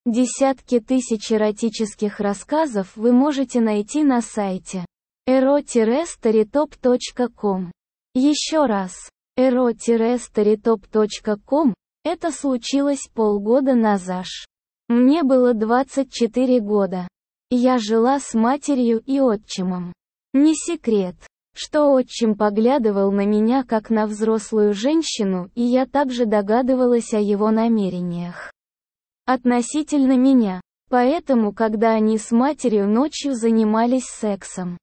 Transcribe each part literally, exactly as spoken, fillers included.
Десятки тысяч эротических рассказов вы можете найти на сайте эро старитоп точка ком. Еще раз, эро старитоп точка ком. Это случилось полгода назад. Мне было двадцать четыре года. Я жила с матерью и отчимом. Не секрет, что отчим поглядывал на меня как на взрослую женщину, и я также догадывалась о его намерениях относительно меня. Поэтому, когда они с матерью ночью занимались сексом,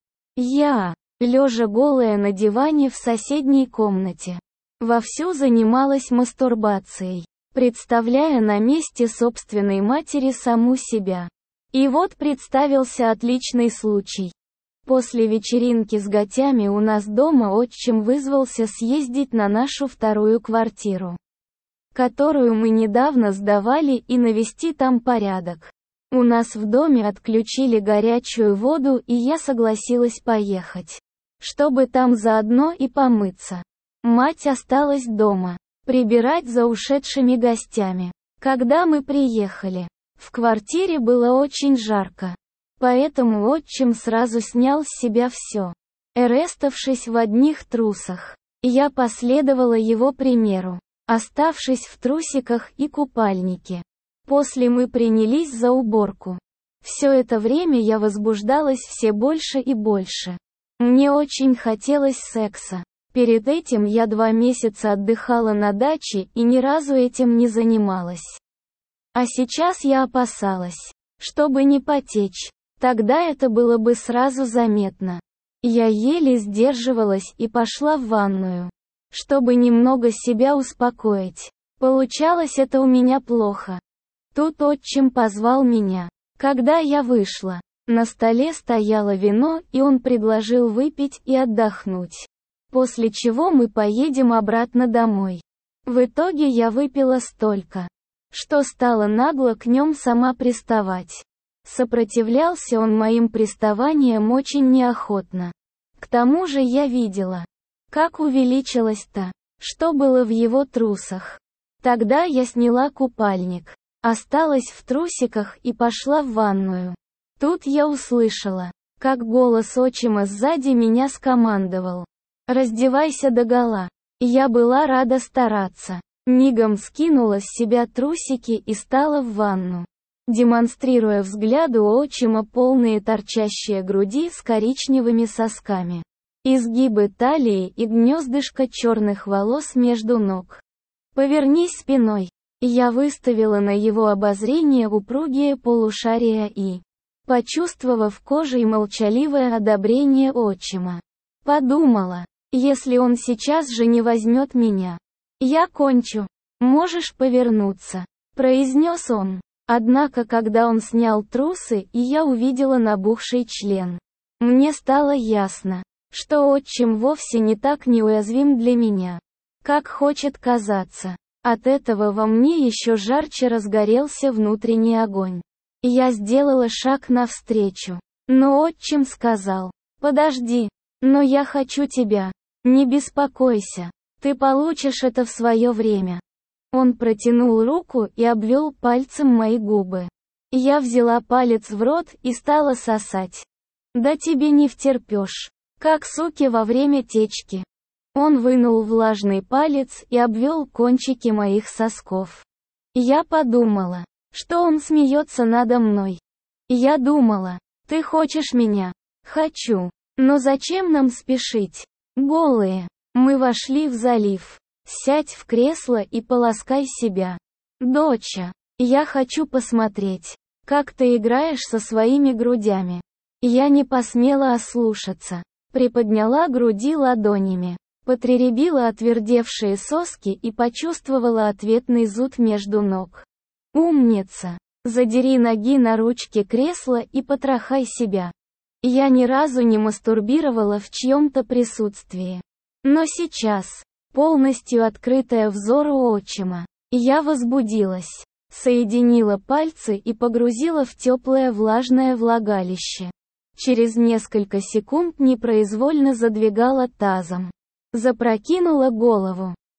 я, лежа голая на диване в соседней комнате, вовсю занималась мастурбацией, представляя на месте собственной матери саму себя. И вот представился отличный случай. После вечеринки с гостями у нас дома отчим вызвался съездить на нашу вторую квартиру, которую мы недавно сдавали, и навести там порядок. У нас в доме отключили горячую воду, и я согласилась поехать, чтобы там заодно и помыться. Мать осталась дома, прибирать за ушедшими гостями. Когда мы приехали, в квартире было очень жарко. Поэтому отчим сразу снял с себя все, эреставшись в одних трусах. Я последовала его примеру, оставшись в трусиках и купальнике. После мы принялись за уборку. Все это время я возбуждалась все больше и больше. Мне очень хотелось секса. Перед этим я два месяца отдыхала на даче и ни разу этим не занималась. А сейчас я опасалась, чтобы не потечь. Тогда это было бы сразу заметно. Я еле сдерживалась и пошла в ванную, чтобы немного себя успокоить. Получалось это у меня плохо. Тут отчим позвал меня. Когда я вышла, на столе стояло вино, и он предложил выпить и отдохнуть. После чего мы поедем обратно домой. В итоге я выпила столько, что стала нагло к нем сама приставать. Сопротивлялся он моим приставаниям очень неохотно. К тому же я видела, как увеличилось-то, что было в его трусах. Тогда я сняла купальник, осталась в трусиках и пошла в ванную. Тут я услышала, как голос отчима сзади меня скомандовал: «Раздевайся догола». Я была рада стараться. Мигом скинула с себя трусики и стала в ванну, демонстрируя взгляду отчима полные торчащие груди с коричневыми сосками, изгибы талии и гнездышко черных волос между ног. «Повернись спиной». Я выставила на его обозрение упругие полушария и, почувствовав кожей молчаливое одобрение отчима, подумала: если он сейчас же не возьмет меня, я кончу. «Можешь повернуться», — произнес он. Однако когда он снял трусы, и я увидела набухший член, мне стало ясно, что отчим вовсе не так неуязвим для меня, как хочет казаться. От этого во мне еще жарче разгорелся внутренний огонь. Я сделала шаг навстречу, но отчим сказал: «Подожди, но я хочу тебя. Не беспокойся, ты получишь это в свое время». Он протянул руку и обвел пальцем мои губы. Я взяла палец в рот и стала сосать. «Да тебе не втерпешь, как суки во время течки». Он вынул влажный палец и обвел кончики моих сосков. Я подумала, что он смеется надо мной. Я думала: ты хочешь меня? Хочу. Но зачем нам спешить? Голые. Мы вошли в залив. Сядь в кресло и поласкай себя. Доча, я хочу посмотреть, как ты играешь со своими грудями. Я не посмела ослушаться. Приподняла груди ладонями, потеребила отвердевшие соски и почувствовала ответный зуд между ног. Умница. Задери ноги на ручке кресла и потрахай себя. Я ни разу не мастурбировала в чьем-то присутствии. Но сейчас, полностью открытая взору отчима, я возбудилась, соединила пальцы и погрузила в теплое влажное влагалище. Через несколько секунд непроизвольно задвигала тазом, запрокинула голову,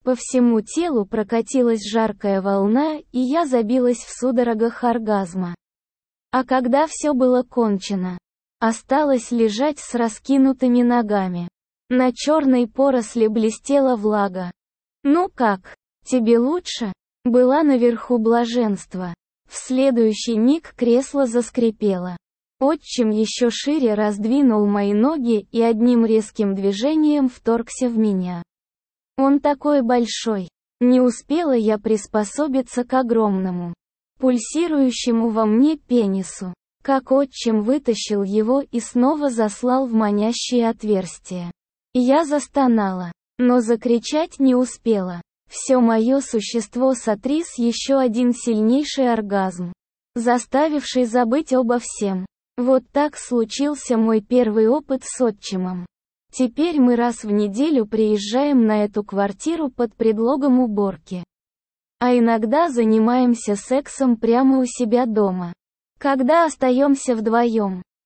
По всему телу прокатилась жаркая волна, и я забилась в судорогах оргазма. А когда все было кончено, осталось лежать с раскинутыми ногами. На черной поросли блестела влага. «Ну как, тебе лучше?» Была наверху блаженства. В следующий миг кресло заскрипело. Отчим еще шире раздвинул мои ноги и одним резким движением вторгся в меня. Он такой большой. Не успела я приспособиться к огромному, пульсирующему во мне пенису. Как отчим вытащил его и снова заслал в манящее отверстие. Я застонала, но закричать не успела. Все мое существо сотряс еще один сильнейший оргазм, заставивший забыть обо всем. Вот так случился мой первый опыт с отчимом. Теперь мы раз в неделю приезжаем на эту квартиру под предлогом уборки. А иногда занимаемся сексом прямо у себя дома. Когда остаемся вдвоем,